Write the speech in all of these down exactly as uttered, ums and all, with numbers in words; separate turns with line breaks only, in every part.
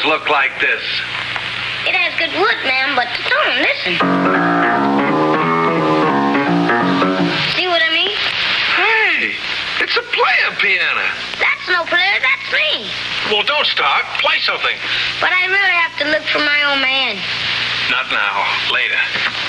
look like this?
It has good wood, ma'am, but don't listen. See what I mean?
Hey, it's a player piano.
That's no player, that's me.
Well, don't start. Play something.
But I really have to look for my own man.
Not now. Later.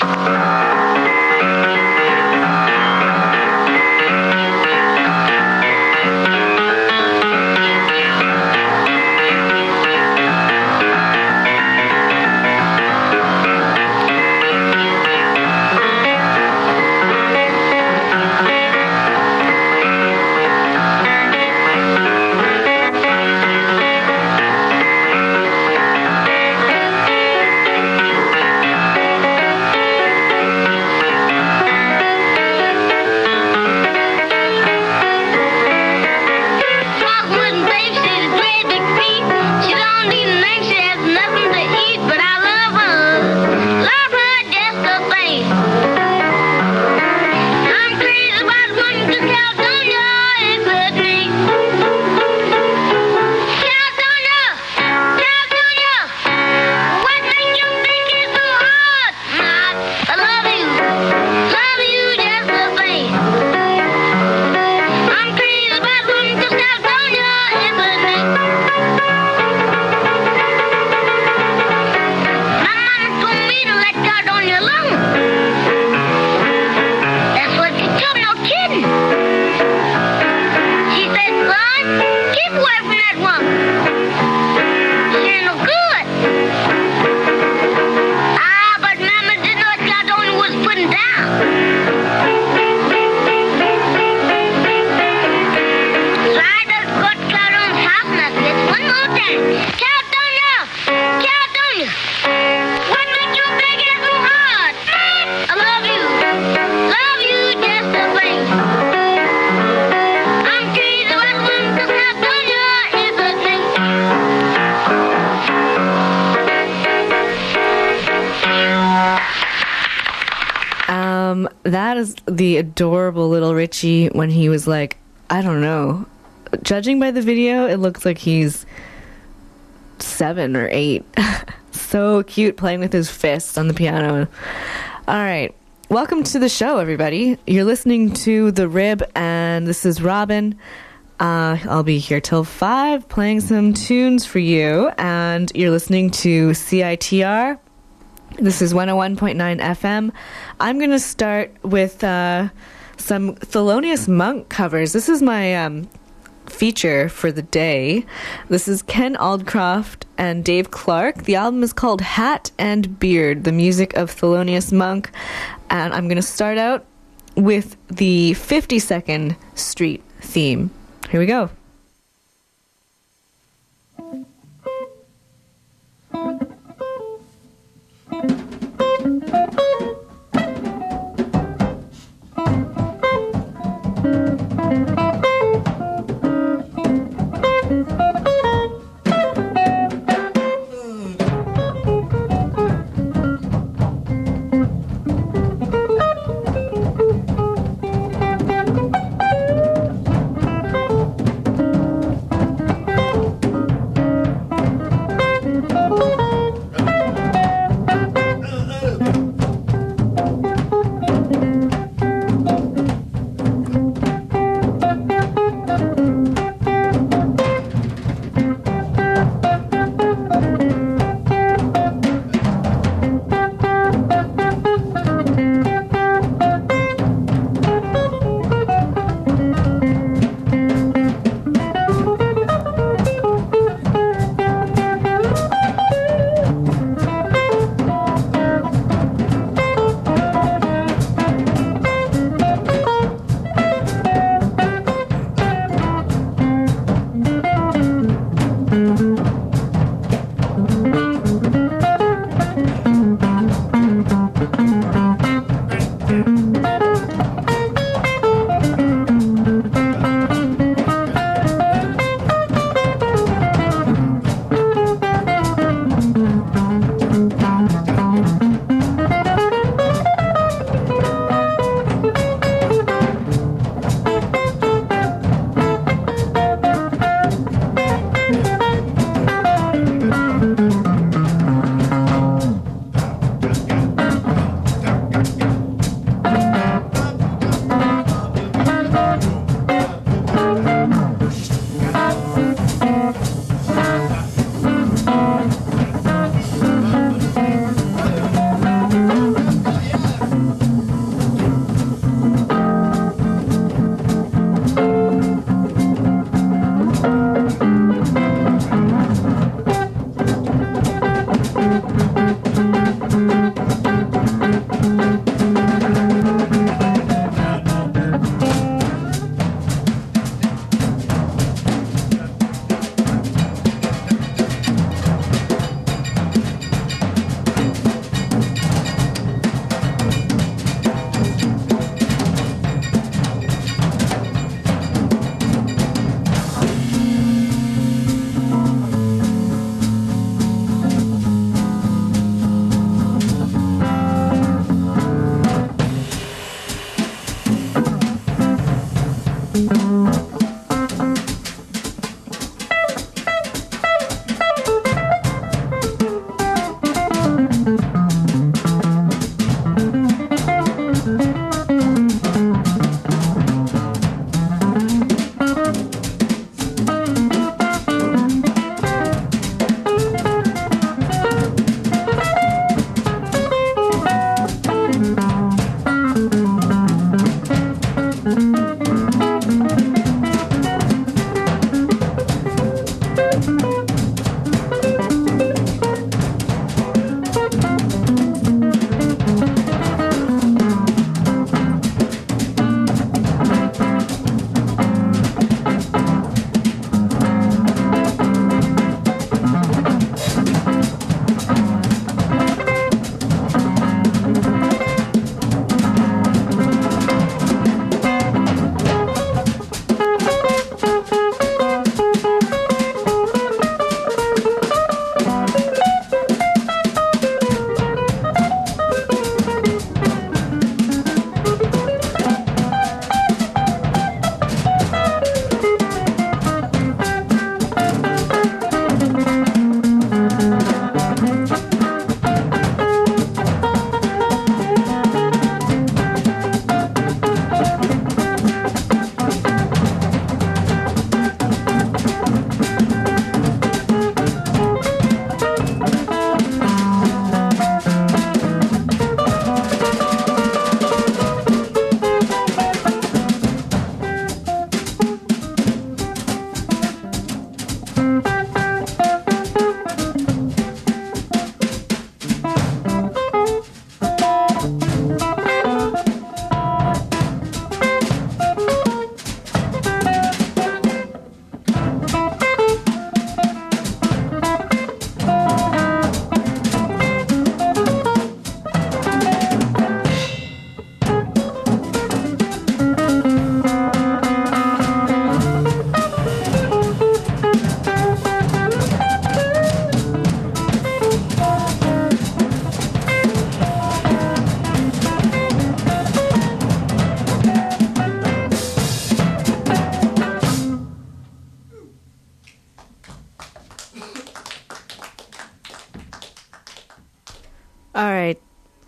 That is the adorable little Richie when he was like, I don't know. Judging by the video, it looks like he's seven or eight. So cute playing with his fists on the piano. All right. Welcome to the show, everybody. You're listening to The Rib, and this is Robin. Uh, I'll be here till five playing some tunes for you, and you're listening to C I T R. This is one oh one point nine F M. I'm going to start with uh, some Thelonious Monk covers. This is my um, feature for the day. This is Ken Aldcroft and Dave Clark. The album is called Hat and Beard, the music of Thelonious Monk. And I'm going to start out with the fifty-second Street theme. Here we go.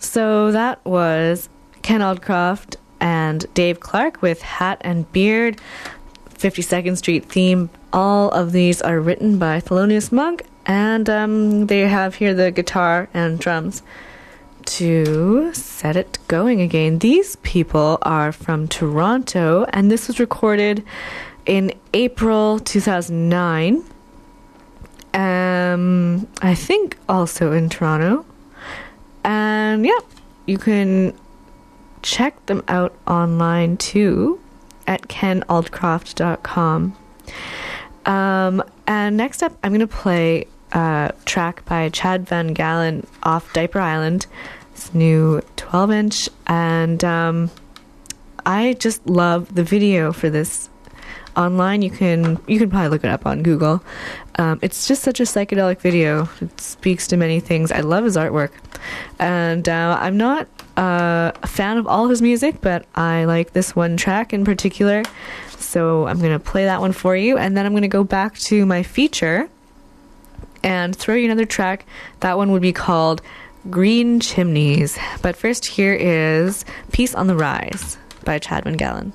So that was Ken Aldcroft and Dave Clark with Hat and Beard, fifty-second Street theme. All of these are written by Thelonious Monk, and um, they have here the guitar and drums to set it going again. These people are from Toronto, and this was recorded in April two thousand nine. Um, I think also in Toronto. And yeah, you can check them out online too at ken aldcroft dot com. Um, and next up, I'm going to play a track by Chad Van Galen off Diaper Island. It's new twelve inch, and um, I just love the video for this. Online, you can you can probably look it up on Google. Um, it's just such a psychedelic video. It speaks to many things. I love his artwork, and uh, I'm not uh, a fan of all his music, but I like this one track in particular. So I'm going to play that one for you, and then I'm going to go back to my feature and throw you another track. That one would be called Green Chimneys. But first, here is Peace on the Rise by Chad Van Galen.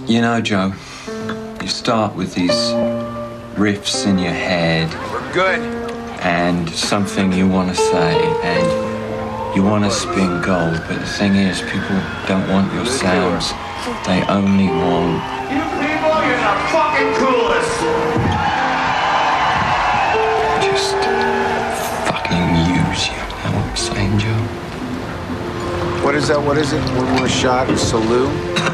You know, Joe, you start with these riffs in your head.
We're good.
And something you want to say, and you want to spin gold, but the thing is, people don't want your sounds. They only want...
You people, you're the fucking coolest!
Just fucking use you. You know what I'm saying, Joe?
What is that? What is it? One more shot, a salute?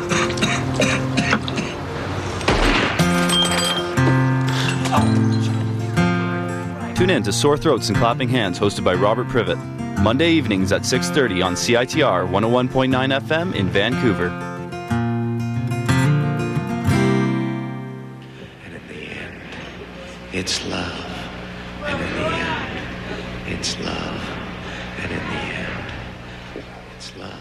Tune in to Sore Throats and Clapping Hands, hosted by Robert Privet. Monday evenings at six thirty on C I T R one oh one point nine F M in Vancouver.
And in the end, it's love. And in the end, it's love. And in the end, it's love.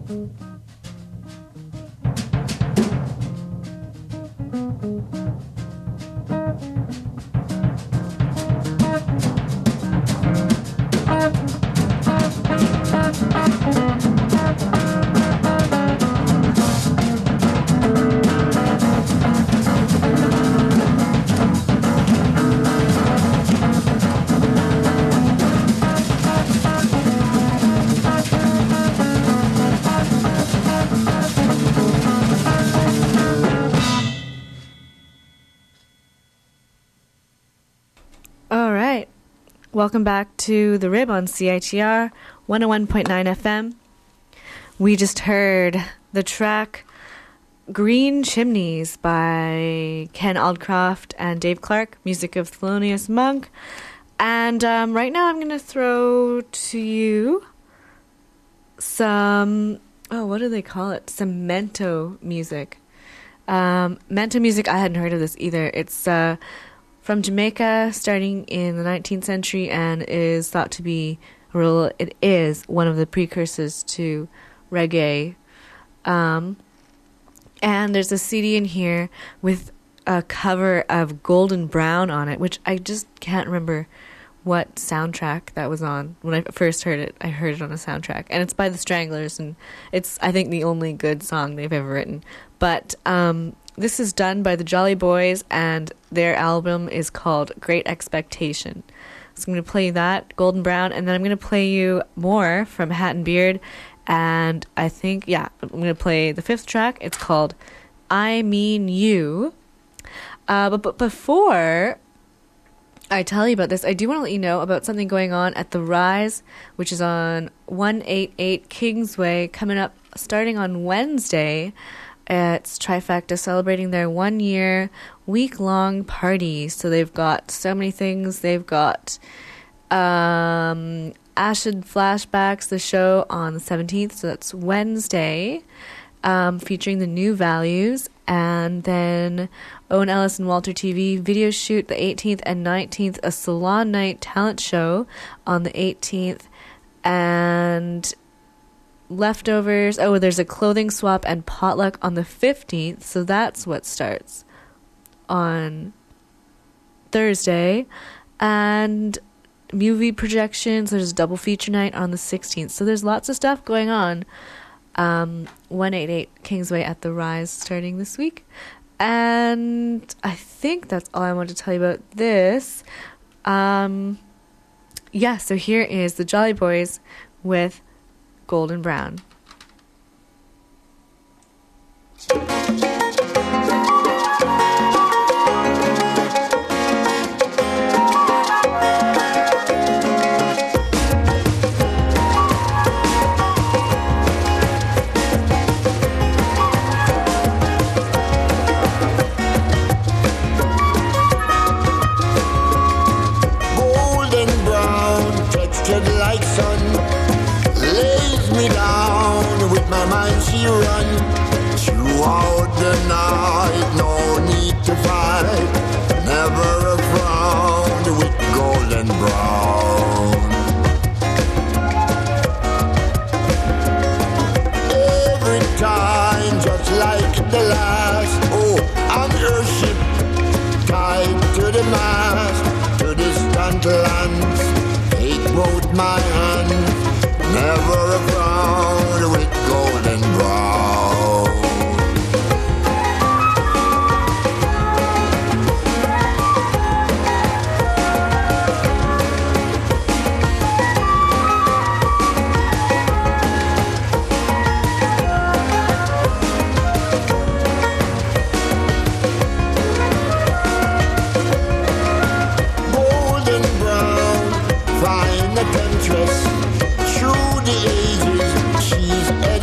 Welcome back to The Rib on C I T R one oh one point nine F M. We just heard the track Green Chimneys by Ken Aldcroft and Dave Clark, music of Thelonious Monk. And um, right now I'm going to throw to you some, oh, what do they call it? Some Mento music. Um, Mento music, I hadn't heard of this either. It's uh, from Jamaica, starting in the nineteenth century, and is thought to be, or it is one of the precursors to reggae. Um, and there's a C D in here with a cover of Golden Brown on it, which I just can't remember what soundtrack that was on. When I first heard it, I heard it on a soundtrack, and it's by the Stranglers, and it's, I think, the only good song they've ever written. But um, this is done by the Jolly Boys, and their album is called Great Expectation. So I'm going to play you that, Golden Brown, and then I'm going to play you more from Hat and Beard, and I think, yeah, I'm going to play the fifth track. It's called I Mean You. Uh, but, but before I tell you about this, I do want to let you know about something going on at The Rise, which is on one eighty-eight Kingsway, coming up starting on Wednesday. It's Trifecta celebrating their one-year, week-long party. So they've got so many things. They've got um, Acid Flashbacks, the show on the seventeenth. So that's Wednesday, um, featuring the New Values. And then Owen Ellis and Walter T V video shoot the eighteenth and nineteenth. A Salon Night talent show on the eighteenth. And leftovers. Oh, there's a clothing swap and potluck on the fifteenth. So that's what starts on Thursday. And movie projections. There's a double feature night on the sixteenth. So there's lots of stuff going on. Um, one eighty-eight Kingsway at The Rise starting this week. And I think that's all I want to tell you about this. Um, yeah, so here is the Jolly Boys with Golden Brown.
Golden brown, textured like sun, lays me down, with my mind she run, throughout the night, no need to fight, never a frown, with golden brown. Every time, just like the last, oh, I'm your ship, tied to the mast, to distant lands, take both my hands, never a frown, with golden brown. Golden brown, fine a temptress, through the ages, she's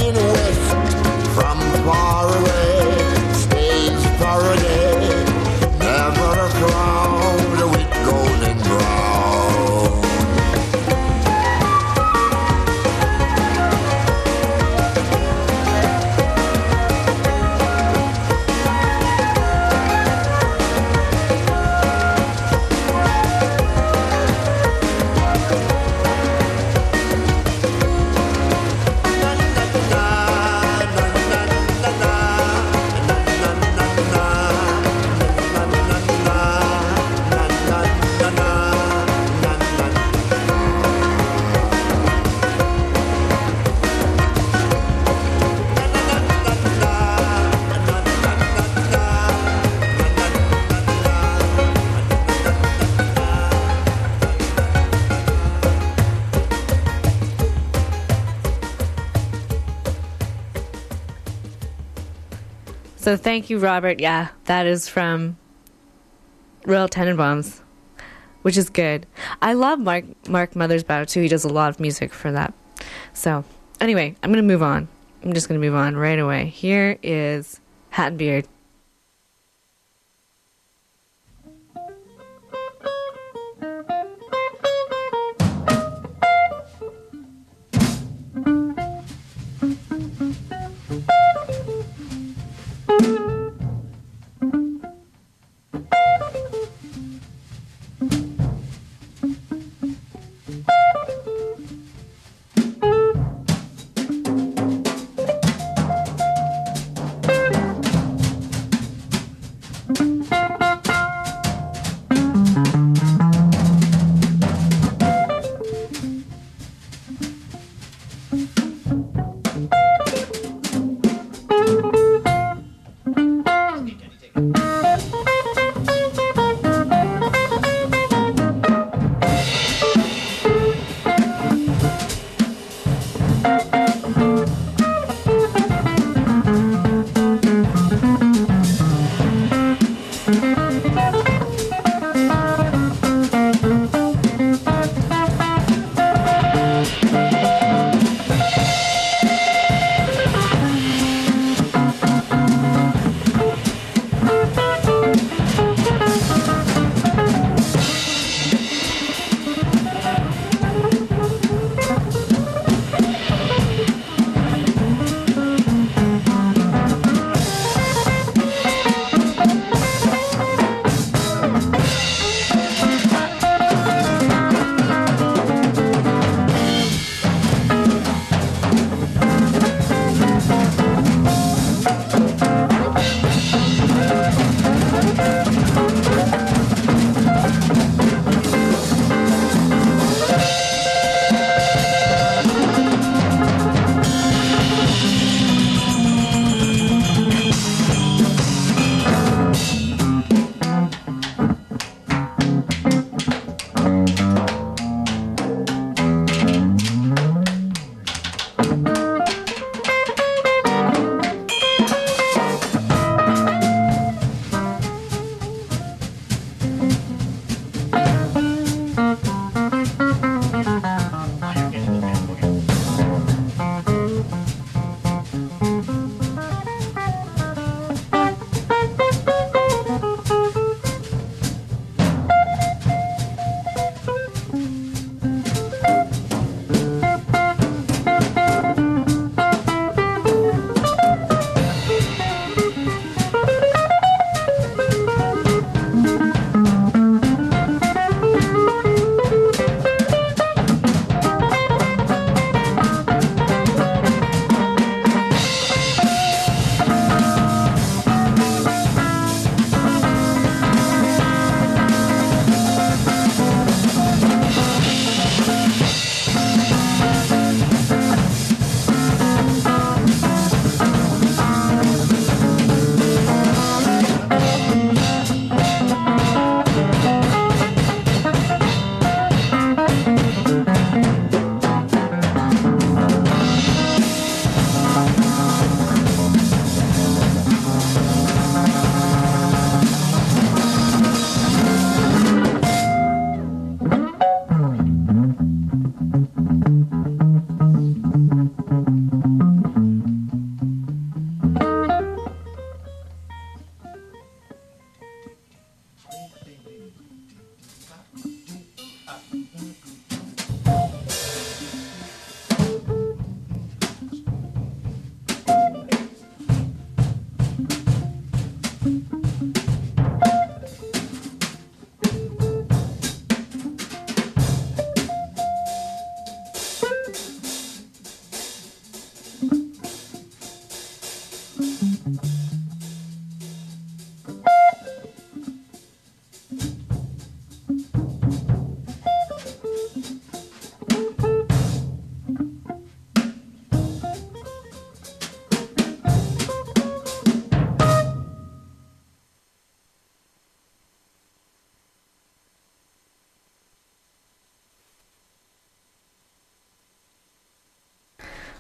So thank you, Robert. Yeah, that is from Royal Tenenbaums, which is good. I love Mark Mark Mothersbaugh too. He does a lot of music for that. So anyway, I'm gonna move on. I'm just gonna move on right away. Here is Hat and Beard.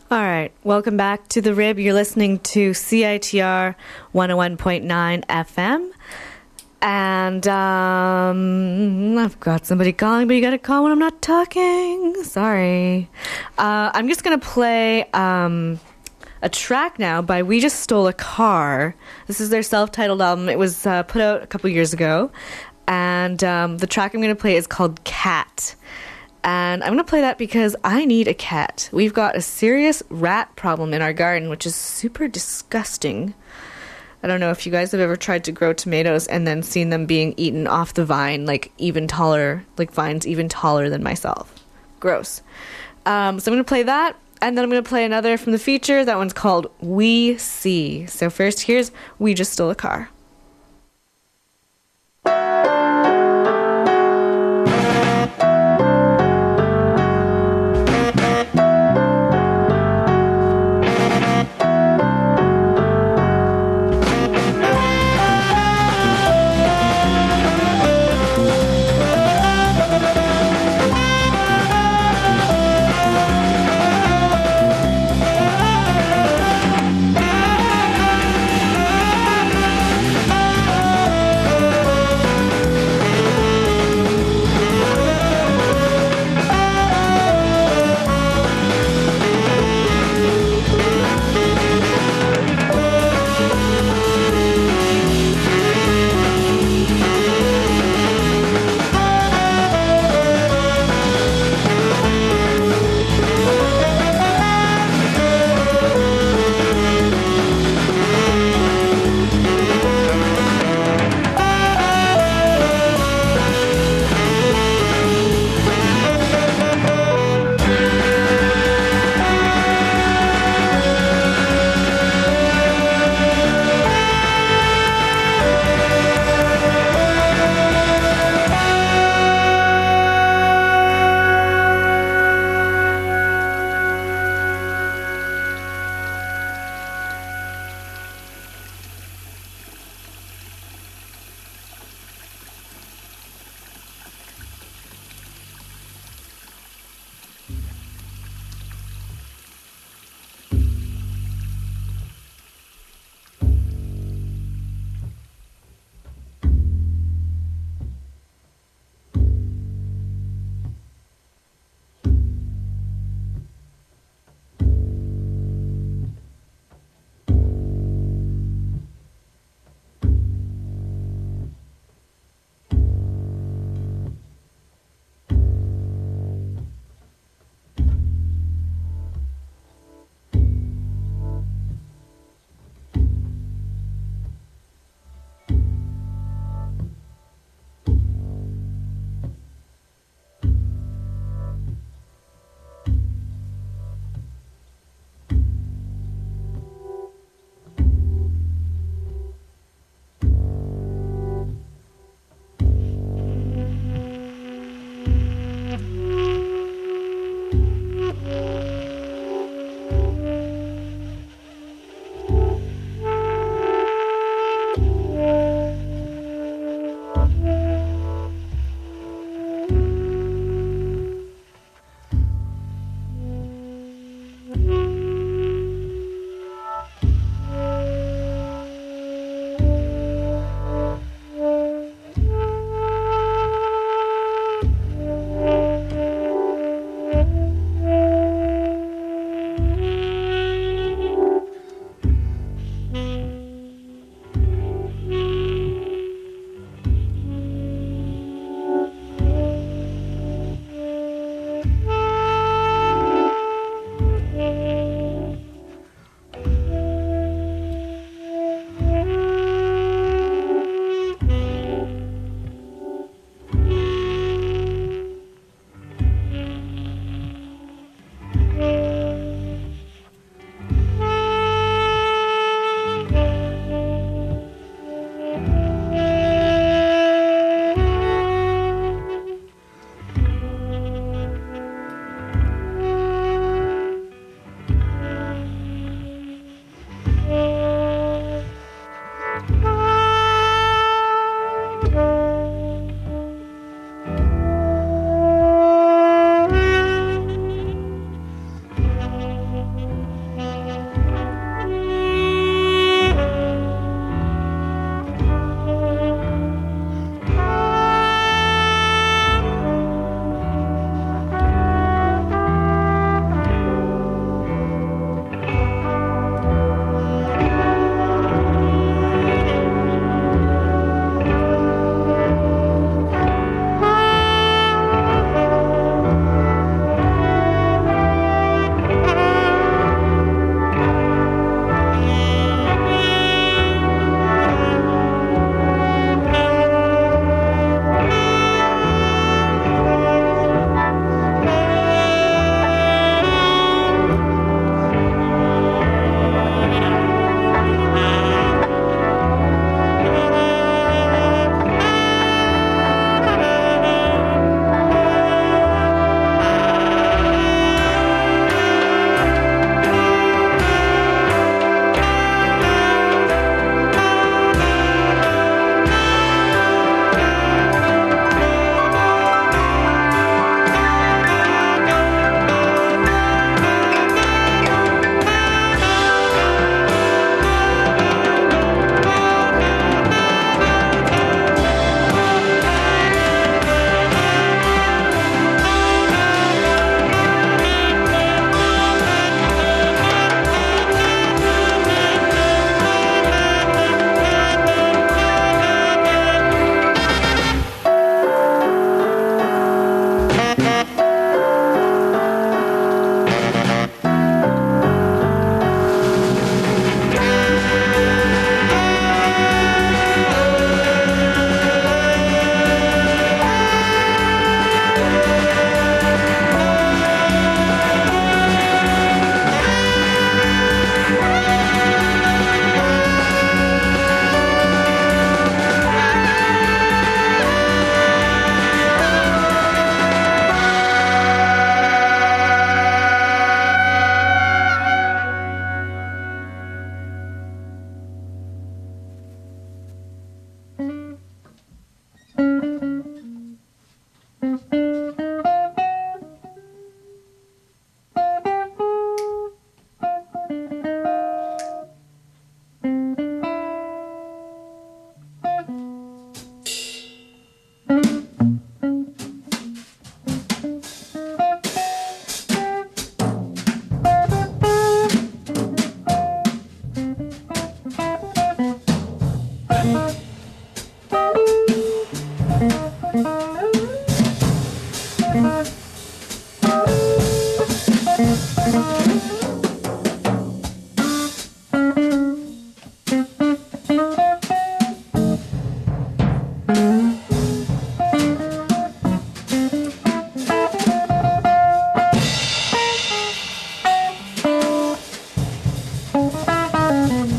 All right, welcome back to The Rib. You're listening to C I T R one oh one point nine F M. And um, I've got somebody calling, but you got to call when I'm not talking. Sorry. Uh, I'm just going to play um, a track now by We Just Stole a Car. This is their self-titled album. It was uh, put out a couple years ago. And um, the track I'm going to play is called Cat. And I'm going to play that because I need a cat. We've got a serious rat problem in our garden, which is super disgusting. I don't know if you guys have ever tried to grow tomatoes and then seen them being eaten off the vine, like even taller, like vines even taller than myself. Gross. Um, so I'm going to play that, and then I'm going to play another from the feature. That one's called We See. So first, here's We Just Stole a Car.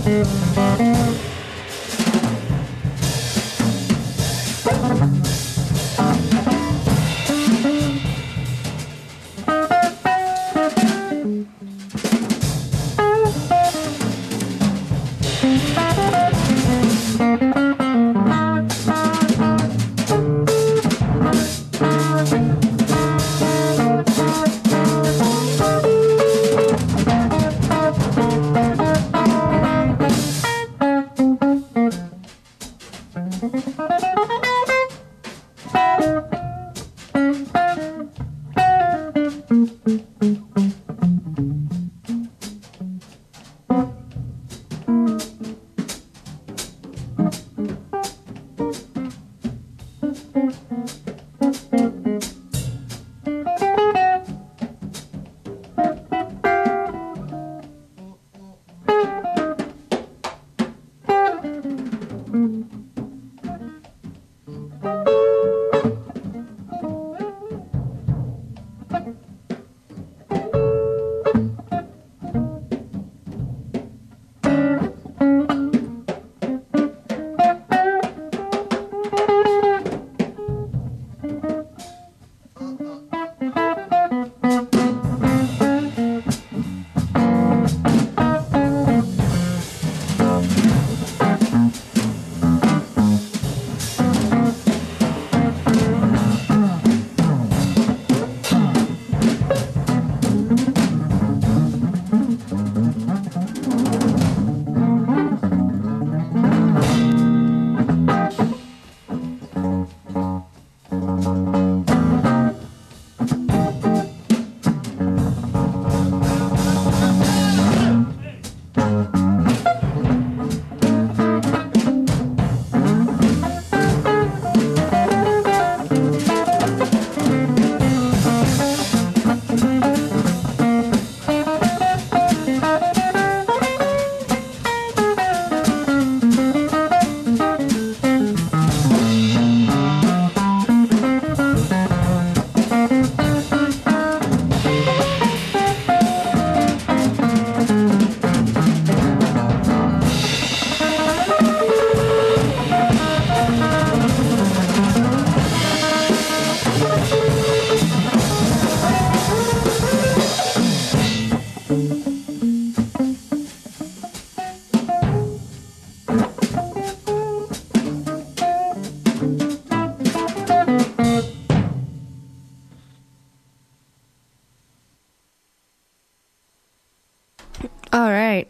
All right.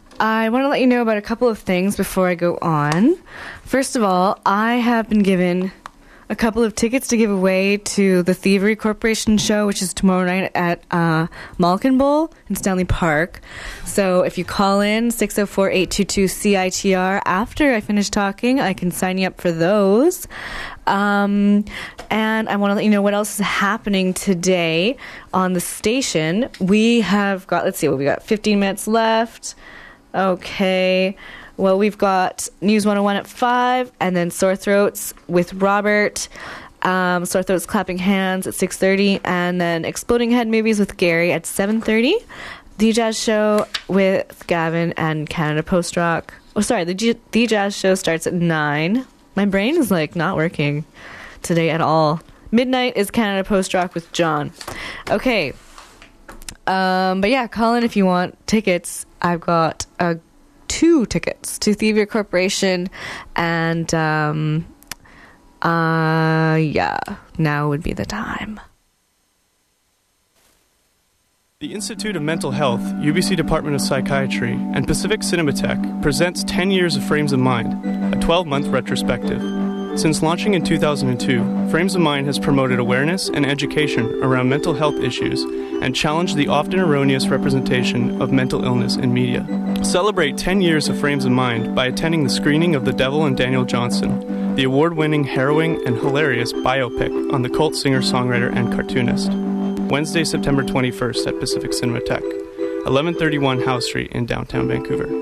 I want to let you know about a couple of things before I go on. First of all, I have been given a couple of tickets to give away to the Thievery Corporation show, which is tomorrow night at uh, Malkin Bowl in Stanley Park. So if you call in six oh four, eight two two, C I T R after I finish talking, I can sign you up for those. Um, and I want to let you know what else is happening today on the station. We have got, let's see, what we got, fifteen minutes left. Okay. Well, we've got News one oh one at five, and then Sore Throats with Robert, um, Sore Throats Clapping Hands at six thirty, and then Exploding Head Movies with Gary at seven thirty. The Jazz Show with Gavin and Canada Post Rock. Oh, sorry, the, G- the Jazz Show starts at nine. My brain is, like, not working today at all. Midnight is Canada Post Rock with John. Okay. Um, but, yeah, call in if you want tickets. I've got a two tickets to Thievery Corporation, and um uh yeah now would be the time.
The Institute of Mental Health, U B C Department of Psychiatry, and Pacific Cinematheque presents ten years of Frames of Mind, a twelve-month retrospective. Since launching in two thousand two, Frames of Mind has promoted awareness and education around mental health issues and challenged the often erroneous representation of mental illness in media. Celebrate ten years of Frames of Mind by attending the screening of The Devil and Daniel Johnston, the award-winning, harrowing, and hilarious biopic on the cult singer-songwriter and cartoonist. Wednesday, September twenty-first at Pacific Cinematheque, eleven thirty-one Howe Street in downtown Vancouver.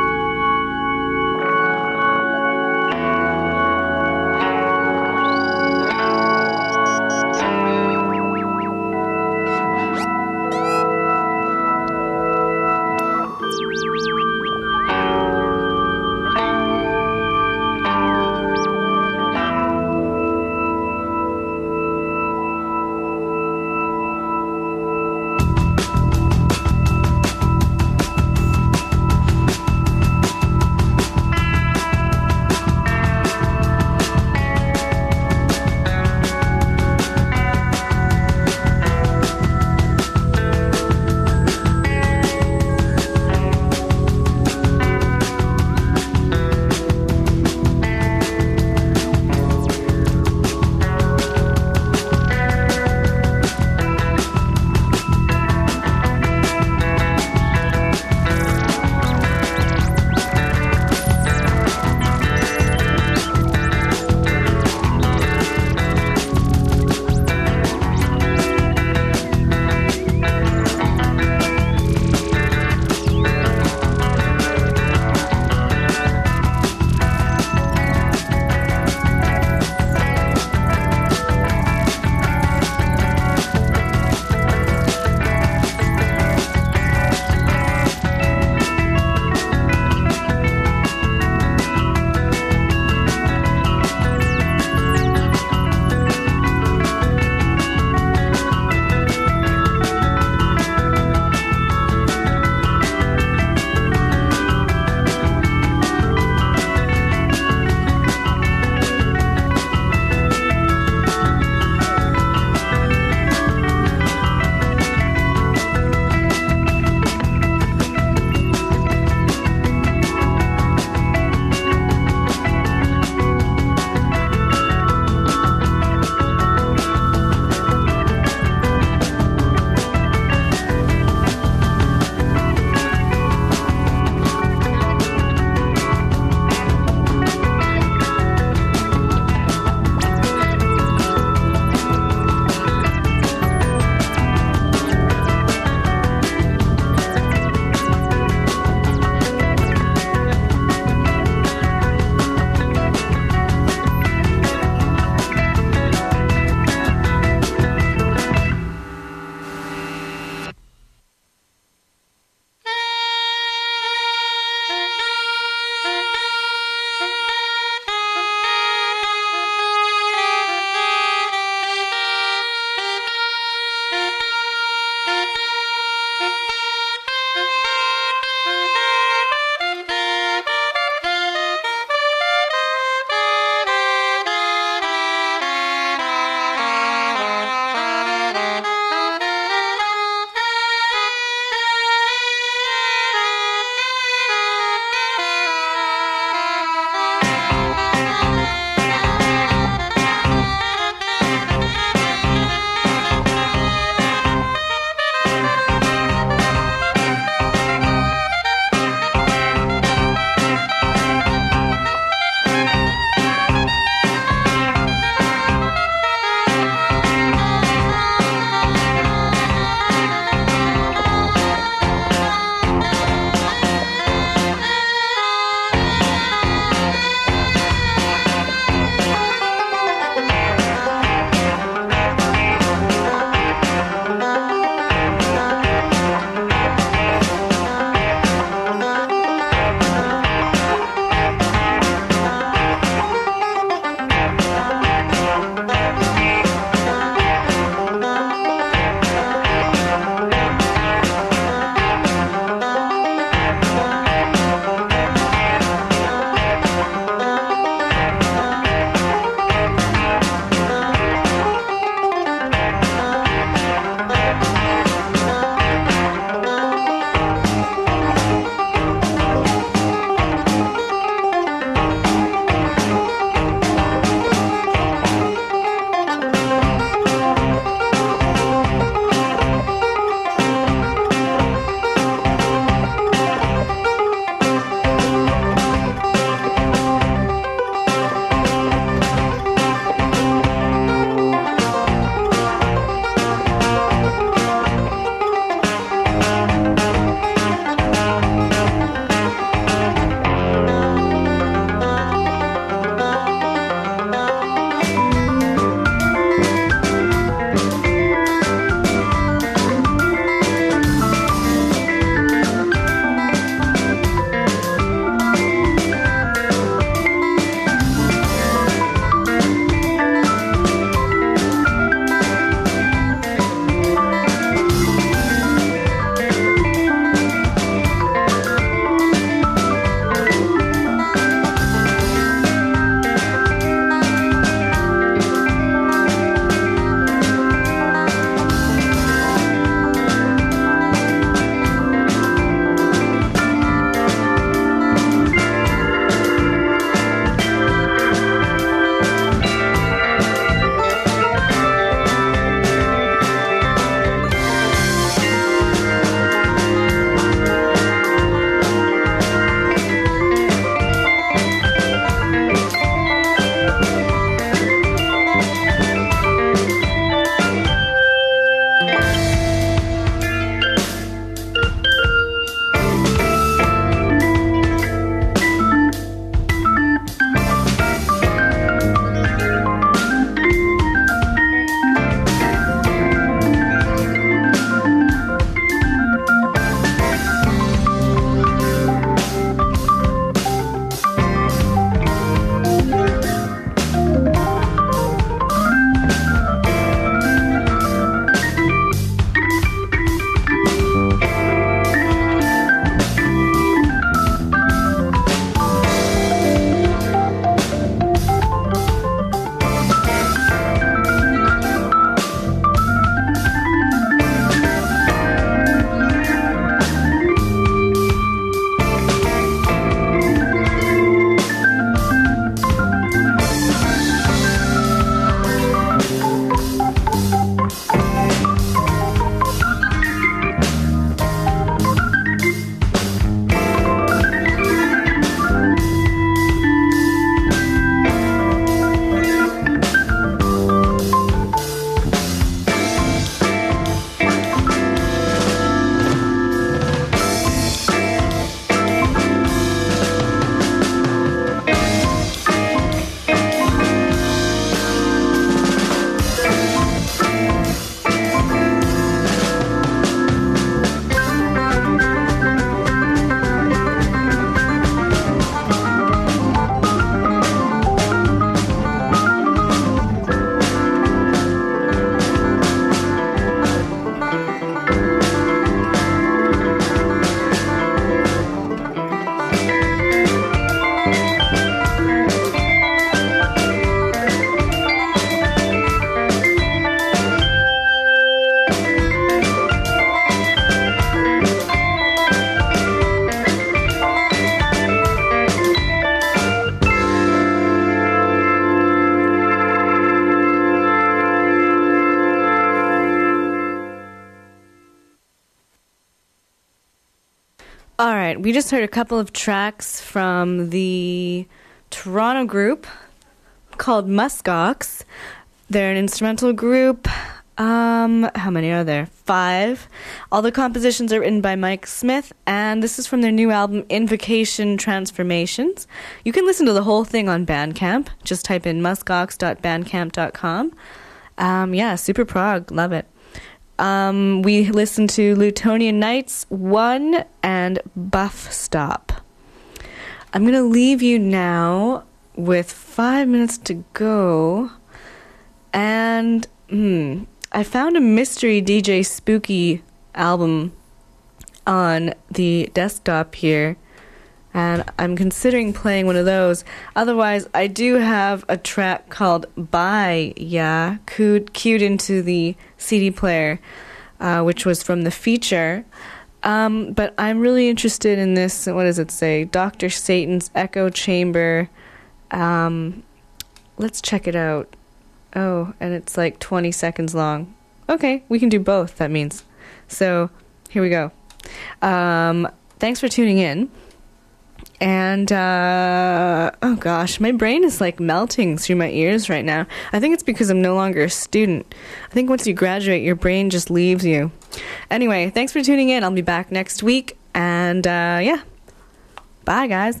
right, we just heard a couple of tracks from the Toronto group called Muskox. They're an instrumental group. Um, how many are there? Five. All the compositions are written by Mike Smith, and this is from their new album, Invocation Transformations. You can listen to the whole thing on Bandcamp. Just type in muskox dot bandcamp dot com. Um, yeah, super prog. Love it. Um, we listened to Lutonian Nights one and Buff Stop. I'm going to leave you now with five minutes to go. And hmm, I found a mystery D J Spooky album on the desktop here. And I'm considering playing one of those. Otherwise, I do have a track called Bye Ya cued, cued into the C D player, uh, which was from the feature. Um, but I'm really interested in this, what does it say? Doctor Satan's Echo Chamber. Um, let's check it out. Oh, and it's like twenty seconds long. Okay, we can do both, that means. So, here we go. Um, thanks for tuning in. And, uh, oh gosh, my brain is like melting through my ears right now. I think it's because I'm no longer a student. I think once you graduate, your brain just leaves you. Anyway, thanks for tuning in. I'll be back next week. And, uh, yeah. Bye, guys.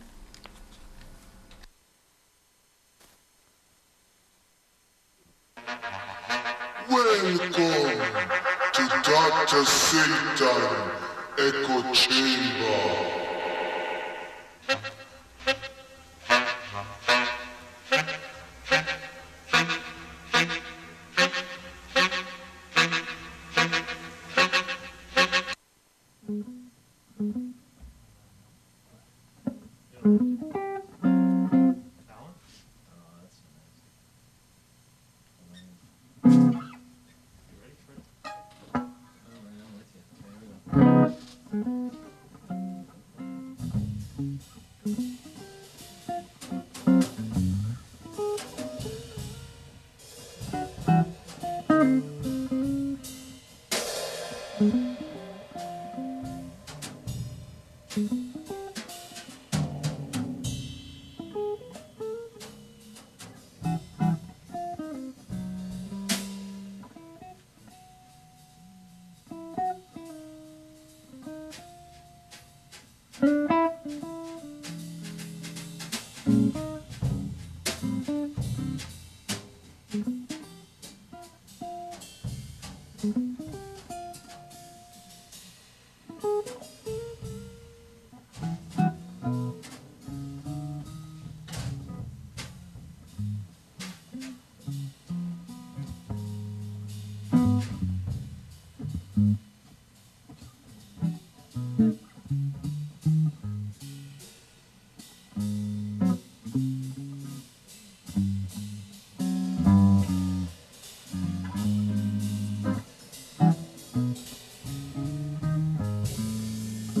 Welcome to Doctor Satan Echo Chamber.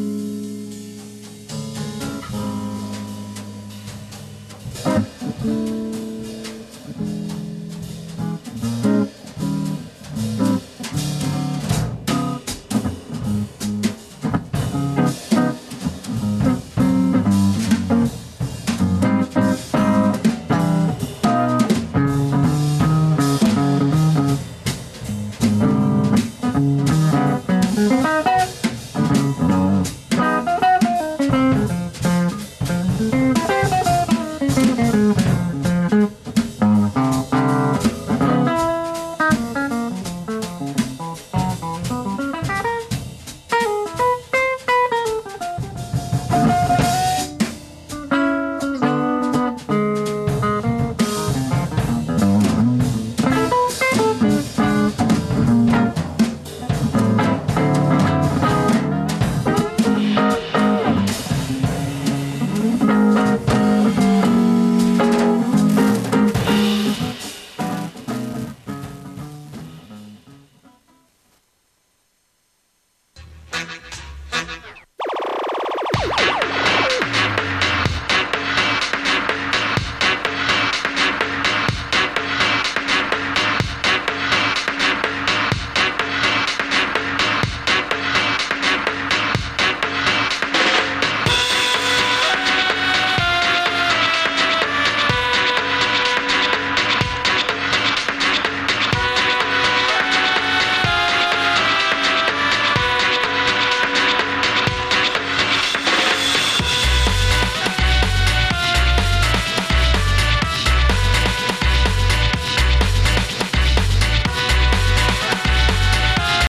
Mm-hmm.